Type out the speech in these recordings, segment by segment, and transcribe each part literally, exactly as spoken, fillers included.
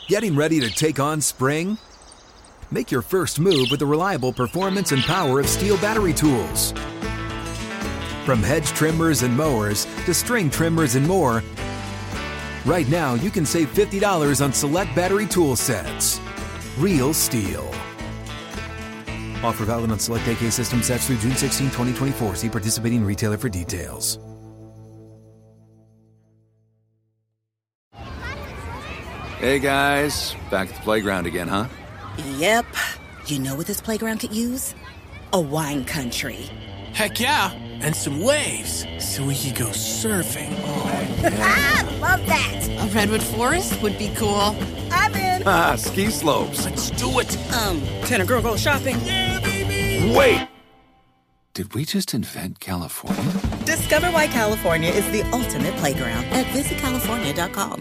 Getting ready to take on spring? Make your first move with the reliable performance and power of Steel battery tools. From hedge trimmers and mowers to string trimmers and more, right now you can save fifty dollars on select battery tool sets. Real Steel. Offer valid on select A K system sets through June sixteenth, twenty twenty-four. See participating retailer for details. Hey guys, back at the playground again, huh? Yep. You know what this playground could use? A wine country. Heck yeah, and some waves so we could go surfing. Oh, Ah, love that. A redwood forest would be cool. I'm in. Ah, ski slopes. let's do it. Um, can a girl go shopping? Yeah, baby. Wait! Did we just invent California? Discover why California is the ultimate playground at visit california dot com.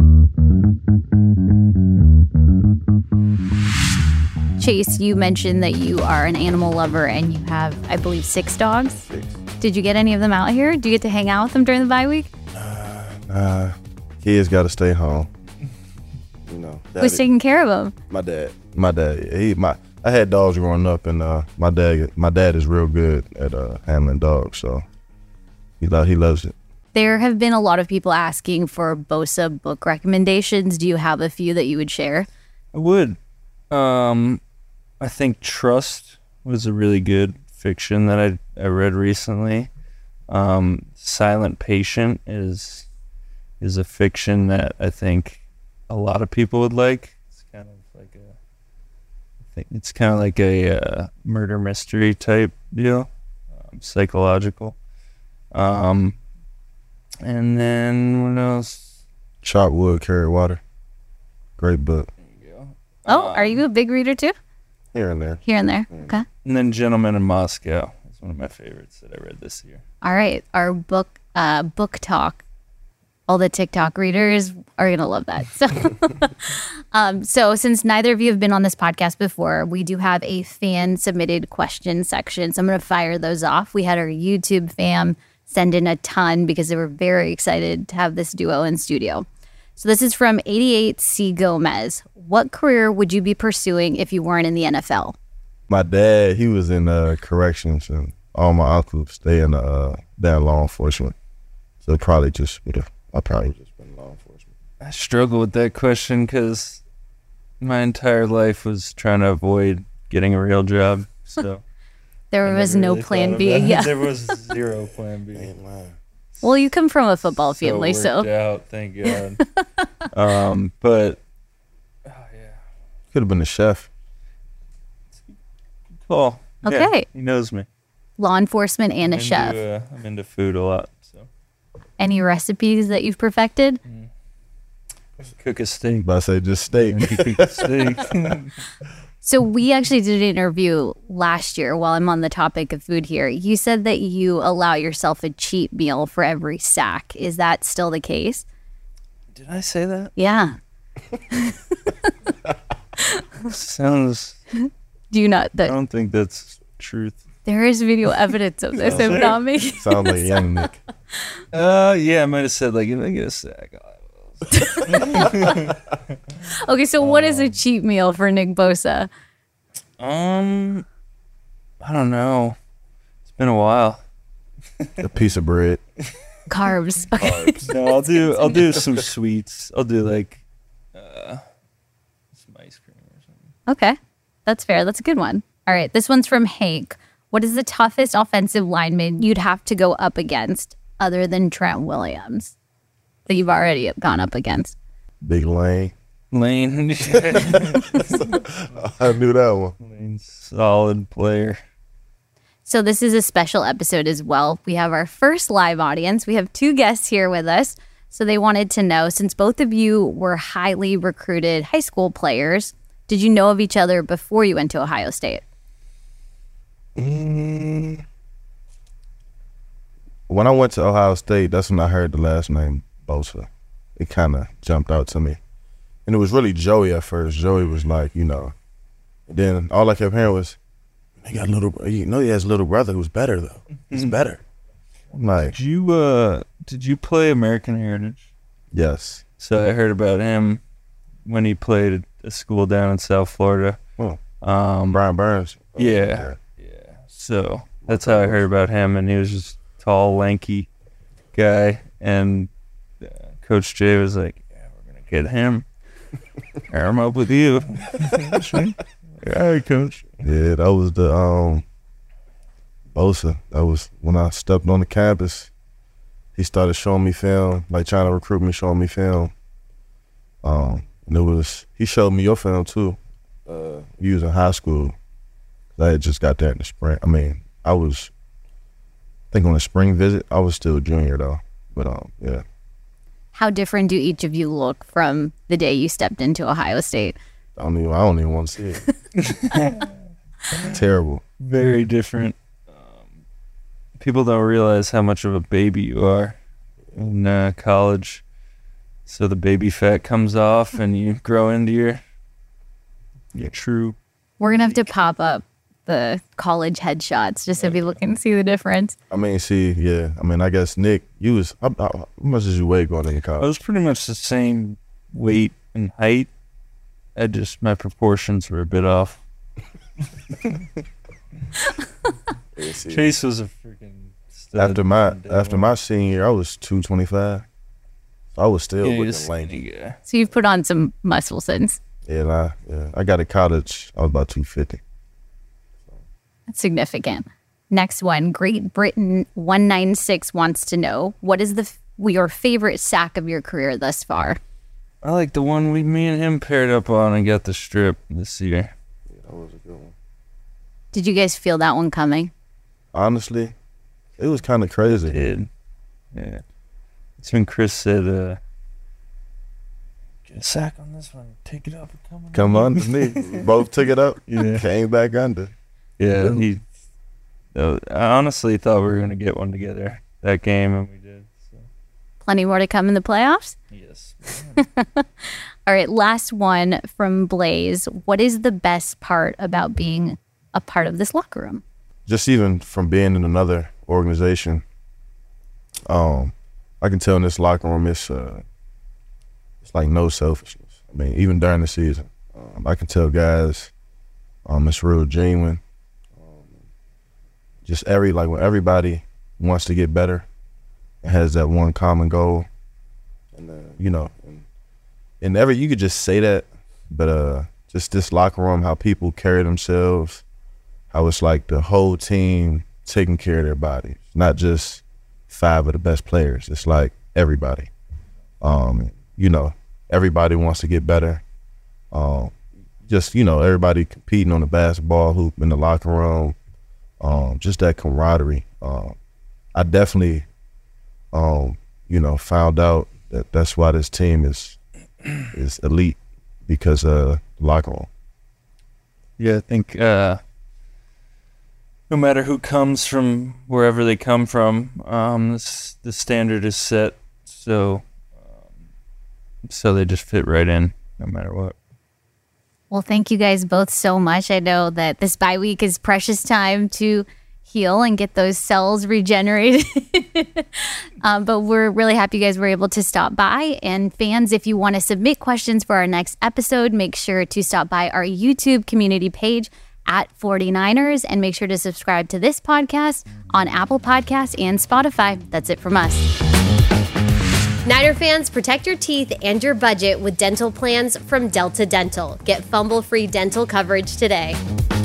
Chase, you mentioned that you are an animal lover and you have, I believe, six dogs. Six. Did you get any of them out here? Do you get to hang out with them during the bye week? Uh, nah, kids got to stay home. You know, Who's daddy- taking care of them? My dad. My dad. He my. I had dogs growing up, and uh, my dad. My dad is real good at uh, handling dogs, so he lo- he loves it. There have been a lot of people asking for Bosa book recommendations. Do you have a few that you would share? I would. Um, I think Trust was a really good fiction that I I read recently. Um, Silent Patient is is a fiction that I think a lot of people would like. It's kind of like a, I think it's kind of like a uh, murder mystery type deal, um, psychological. Um, and then what else? Chop wood, carry water. Great book. Oh, are you a big reader too? Here and there. Here and there. Okay. And then Gentleman in Moscow is one of my favorites that I read this year. All right. Our book uh, book talk. All the TikTok readers are going to love that. So, um, so since neither of you have been on this podcast before, we do have a fan submitted question section. So I'm going to fire those off. We had our YouTube fam send in a ton because they were very excited to have this duo in studio. So this is from eighty-eight C. Gomez. What career would you be pursuing if you weren't in the N F L? My dad, he was in uh, corrections, and all my uncles, they in uh, they're in law enforcement. So probably just, you know, I probably just been law enforcement. I struggle with that question because my entire life was trying to avoid getting a real job. So There I was never no really plan thought B. about it. Yeah. There was zero plan B. Ain't lying. Well, you come from a football So it family, so. worked out, thank God. um, but oh yeah, Could have been a chef. cool. Yeah, Okay. he knows me. Law enforcement and a I'm into, chef. uh, I'm into food a lot. So Any recipes that you've perfected? cook a steak. But I say just steak. Cook a steak. So we actually did an interview last year while I'm on the topic of food here. You said that you allow yourself a cheat meal for every sack. Is that still the case? Did I say that? Yeah. Sounds. Do you not? I The, don't think that's truth. there is video evidence of this. I'm not making. Sound like young Nick. Uh, yeah, I might have said like if I get a sack. Okay, so what is a cheat meal for Nick Bosa? Um, I don't know. It's been a while. A piece of bread. Carbs. Okay. No, I'll do. I'll do some sweets. I'll do like uh, some ice cream or something. Okay. That's fair. That's a good one. All right. This one's from Hank. What is the toughest offensive lineman you'd have to go up against other than Trent Williams that you've already gone up against? Big Lane. Lane. I knew that one. Lane's solid player. So this is a special episode as well. We have our first live audience. We have two guests here with us. So they wanted to know, since both of you were highly recruited high school players, did you know of each other before you went to Ohio State? Mm. When I went to Ohio State, that's when I heard the last name Bosa. It kind of jumped out to me. And it was really Joey at first. Joey was like, you know, and then all I kept hearing was, he got a little, you know, he has a little brother who's better though. He's better. I'm like, Did you uh did you play American Heritage? yes. So I heard about him when he played at a school down in South Florida. Oh. Um, Brian Burns. Yeah, yeah. So that's how I heard about him, and he was just tall, lanky guy. And uh, Coach Jay was like, "Yeah, we're gonna get him. Pair him up with you." All right, Coach. Yeah, that was the um, Bosa. That was when I stepped on the campus. He started showing me film, like trying to recruit me, showing me film. Um, and it was he showed me your film too. Uh, you was in high school. I had just got there in the spring. I mean, I was, I think on a spring visit. I was still a junior though, but um, yeah. How different do each of you look from the day you stepped into Ohio State? I don't even. I don't even want to see it. Terrible. Very different. Um, people don't realize how much of a baby you are in uh, college. So the baby fat comes off, and you grow into your your true. We're gonna have to pop up the college headshots just so people can see the difference. I mean, see, yeah. I mean, I guess Nick, you was how, how much did you weigh going into I college? was pretty much the same weight and height. I just my proportions were a bit off. Yeah, see. Chase was a freaking stud After my from day after one. my senior year, I was two twenty five. I was still Yeah, looking he's a lanky. skinny guy. So you've put on some muscle since. Yeah, and I yeah. I got to college. I was about two fifty. That's significant. Next one, Great Britain one nine six wants to know, what is the f- your favorite sack of your career thus far? I like the one we me and him paired up on and got the strip this year. Yeah, that was a good one. Did you guys feel that one coming? Honestly, it was kind of crazy. Did. Yeah. It's when Chris said, uh, get a sack on this one, take it up and come on. Come on to me. We both took it up. Yeah. Came back under. Yeah, he. Uh, I honestly thought we were gonna get one together that game, and we did. So. Plenty more to come in the playoffs? Yes. All right, last one from Blaze. What is the best part about being a part of this locker room? Just even from being in another organization, um, I can tell in this locker room it's uh, it's like no selfishness. I mean, even during the season, um, I can tell guys, um, it's real genuine. Just every like when everybody wants to get better, and has that one common goal, and uh, you know, and, and every you could just say that, but uh, just this locker room, how people carry themselves, how it's like the whole team taking care of their bodies, not just five of the best players. It's like everybody. Um, you know, everybody wants to get better. Um, just you know, everybody competing on the basketball hoop in the locker room. Um, just that camaraderie. Um, I definitely, um, you know, found out that that's why this team is is elite, because uh, the locker room. Yeah, I think uh, no matter who comes from wherever they come from, um, this, the standard is set, so um, so they just fit right in, no matter what. Well, thank you guys both so much. I know that this bye week is precious time to heal and get those cells regenerated. um, but we're really happy you guys were able to stop by. And fans, if you want to submit questions for our next episode, make sure to stop by our YouTube community page at forty-niners and make sure to subscribe to this podcast on Apple Podcasts and Spotify. That's it from us. Niner fans, protect your teeth and your budget with dental plans from Delta Dental. Get fumble-free dental coverage today.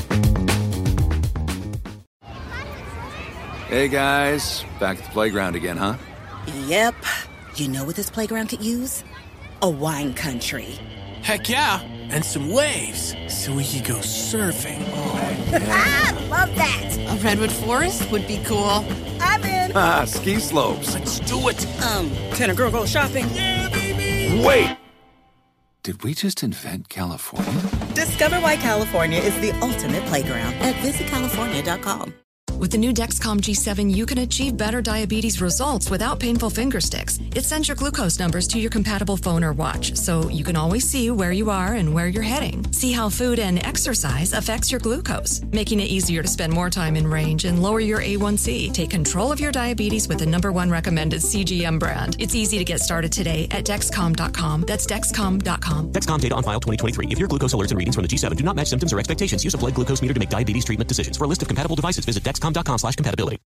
Hey guys, back at the playground again, huh? Yep. You know what this playground could use? A wine country. Heck yeah, and some waves so we could go surfing. Ah, love that. A redwood forest would be cool. I'm in. Ah, ski slopes. Let's do it. Um, can a girl go shopping? Yeah, baby. Wait! Did we just invent California? Discover why California is the ultimate playground at visit california dot com. With the new Dexcom G seven, you can achieve better diabetes results without painful finger sticks. It sends your glucose numbers to your compatible phone or watch, so you can always see where you are and where you're heading. See how food and exercise affects your glucose, making it easier to spend more time in range and lower your A one C. Take control of your diabetes with the number one recommended C G M brand. It's easy to get started today at Dexcom dot com. That's Dexcom dot com. Dexcom data on file twenty twenty-three. If your glucose alerts and readings from the G seven do not match symptoms or expectations, use a blood glucose meter to make diabetes treatment decisions. For a list of compatible devices, visit Dexcom dot com slash compatibility.